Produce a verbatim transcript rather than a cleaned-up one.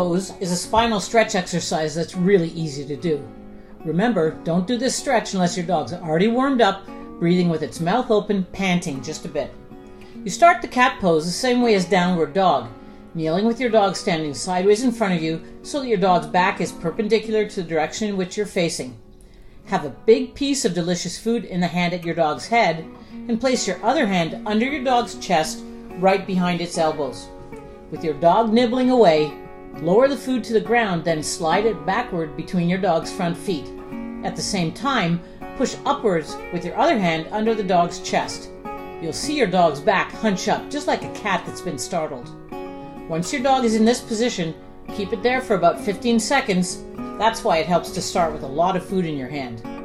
pose is a spinal stretch exercise that's really easy to do. Remember, don't do this stretch unless your dog's already warmed up, breathing with its mouth open, panting just a bit. You start the cat pose the same way as downward dog, kneeling with your dog standing sideways in front of you so that your dog's back is perpendicular to the direction in which you're facing. Have a big piece of delicious food in the hand at your dog's head, and place your other hand under your dog's chest, right behind its elbows. With your dog nibbling away, lower the food to the ground, then slide it backward between your dog's front feet. At the same time, push upwards with your other hand under the dog's chest. You'll see your dog's back hunch up, just like a cat that's been startled. Once your dog is in this position, keep it there for about fifteen seconds. That's why it helps to start with a lot of food in your hand.